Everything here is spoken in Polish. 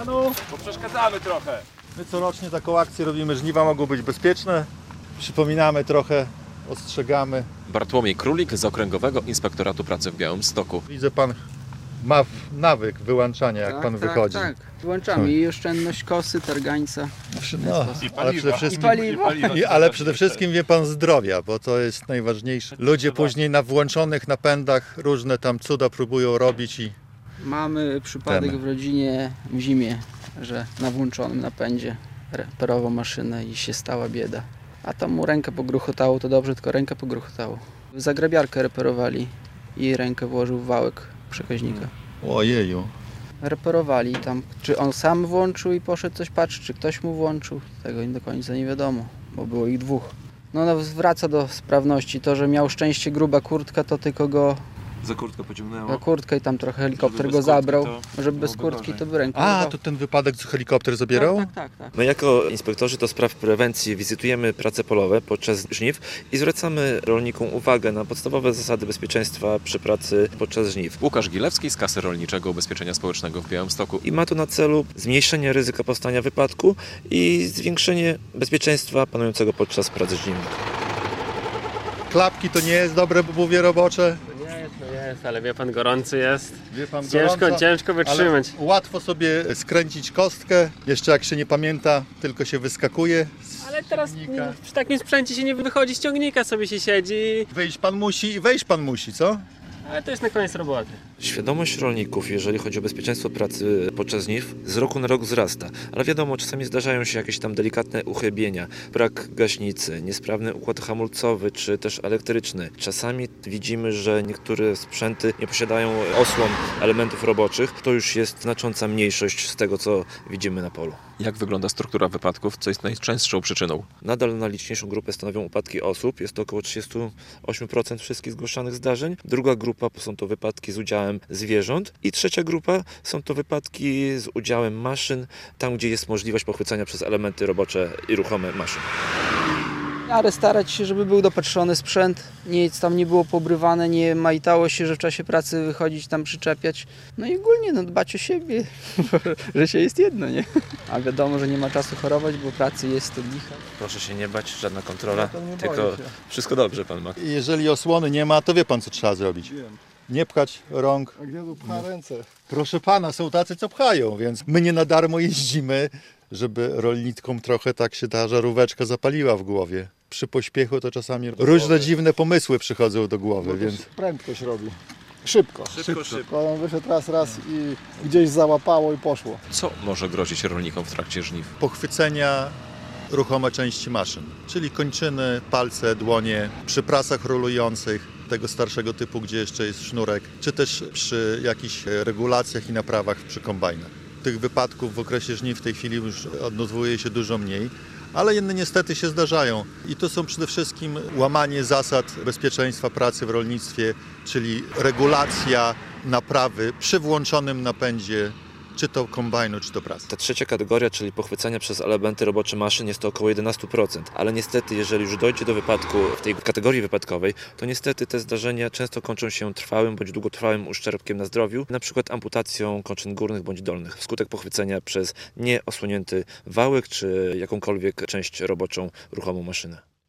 Janu, bo przeszkadzamy trochę. My corocznie taką akcję robimy, żniwa mogą być bezpieczne. Przypominamy trochę, ostrzegamy. Bartłomiej Królik z Okręgowego Inspektoratu Pracy w Białymstoku. Widzę, pan ma nawyk wyłączania, jak pan wychodzi. Tak, wyłączamy i oszczędność kosy, targańca. No, ale przede wszystkim, ale przede wszystkim wie pan zdrowia, bo to jest najważniejsze. Ludzie później na włączonych napędach różne tam cuda próbują robić i Mamy przypadek w rodzinie w zimie, że na włączonym napędzie reperował maszynę i się stała bieda. A tam mu rękę pogruchotało, to dobrze, tylko rękę pogruchotało. Zagrabiarkę reperowali i rękę włożył w wałek przekaźnika. ojeju. Reperowali tam, czy on sam włączył i poszedł coś patrzeć, czy ktoś mu włączył, tego do końca nie wiadomo, bo było ich dwóch. No wraca do sprawności, to, że miał szczęście gruba kurtka, to tylko go Za kurtkę pociągnęło. za kurtkę i tam trochę helikopter Żeby go bez kurtki zabrał, to żeby bez byłoby kurtki gorzej. to by ręką A, zabrał. to ten wypadek, co helikopter zabierał? Tak. My jako inspektorzy do spraw prewencji wizytujemy prace polowe podczas żniw i zwracamy rolnikom uwagę na podstawowe zasady bezpieczeństwa przy pracy podczas żniw. Łukasz Gilewski z Kasy Rolniczego Ubezpieczenia Społecznego w Białymstoku. I ma to na celu zmniejszenie ryzyka powstania wypadku i zwiększenie bezpieczeństwa panującego podczas pracy żniwnych. Klapki to nie jest dobre obuwie robocze. Jest, ale wie pan, gorący jest. Wie pan, gorąco, Ciężko wytrzymać. ale łatwo sobie skręcić kostkę, jeszcze jak się nie pamięta, tylko się wyskakuje z Ale teraz ciągnika. przy takim sprzęcie się nie wychodzi z ciągnika, sobie się siedzi, Wyjść pan musi i wejść pan musi, co? ale to jest na koniec roboty. Świadomość rolników, jeżeli chodzi o bezpieczeństwo pracy podczas żniw, z roku na rok wzrasta. Ale wiadomo, czasami zdarzają się jakieś tam delikatne uchybienia, brak gaśnicy, niesprawny układ hamulcowy czy też elektryczny. Czasami widzimy, że niektóre sprzęty nie posiadają osłon elementów roboczych. To już jest znacząca mniejszość z tego, co widzimy na polu. Jak wygląda struktura wypadków? Co jest najczęstszą przyczyną? Nadal najliczniejszą grupę stanowią upadki osób. Jest to około 38% wszystkich zgłaszanych zdarzeń. Druga grupa są to wypadki z udziałem zwierząt. I trzecia grupa są to wypadki z udziałem maszyn, tam gdzie jest możliwość pochwycenia przez elementy robocze i ruchome maszyn. Ale starać się, żeby był dopatrzony sprzęt, nic tam nie było pobrywane, nie majtało się, że w czasie pracy wychodzić tam przyczepiać. No i ogólnie dbać o siebie, że się jest jedno, nie? A wiadomo, że nie ma czasu chorować, bo pracy jest to licha. Proszę się nie bać, żadna kontrola, nie tylko boję się. Wszystko dobrze pan ma. Jeżeli osłony nie ma, to wie pan, co trzeba zrobić. Nie pchać rąk. A gdzie tu pcha ręce? Proszę pana, są tacy, co pchają, więc my nie na darmo jeździmy, żeby rolnikom trochę tak się ta żaróweczka zapaliła w głowie. Przy pośpiechu to czasami różne dziwne pomysły przychodzą do głowy, więc Prędkość robi. Szybko. On wyszedł raz i gdzieś załapało i poszło. Co może grozić rolnikom w trakcie żniw? pochwycenia ruchome części maszyn, czyli kończyny, palce, dłonie, przy prasach rolujących, tego starszego typu, gdzie jeszcze jest sznurek, czy też przy jakichś regulacjach i naprawach przy kombajnach. Tych wypadków w okresie żniw w tej chwili już odnotowuje się dużo mniej, ale jedne niestety się zdarzają. I to są przede wszystkim łamanie zasad bezpieczeństwa pracy w rolnictwie, czyli regulacja naprawy przy włączonym napędzie, czy to kombajnu, czy to prasy. Ta trzecia kategoria, czyli pochwycenia przez elementy robocze maszyn, jest to około 11%. Ale niestety, jeżeli już dojdzie do wypadku w tej kategorii wypadkowej, to niestety te zdarzenia często kończą się trwałym bądź długotrwałym uszczerbkiem na zdrowiu, na przykład amputacją kończyn górnych bądź dolnych, wskutek pochwycenia przez nieosłonięty wałek czy jakąkolwiek część roboczą ruchomą maszyny.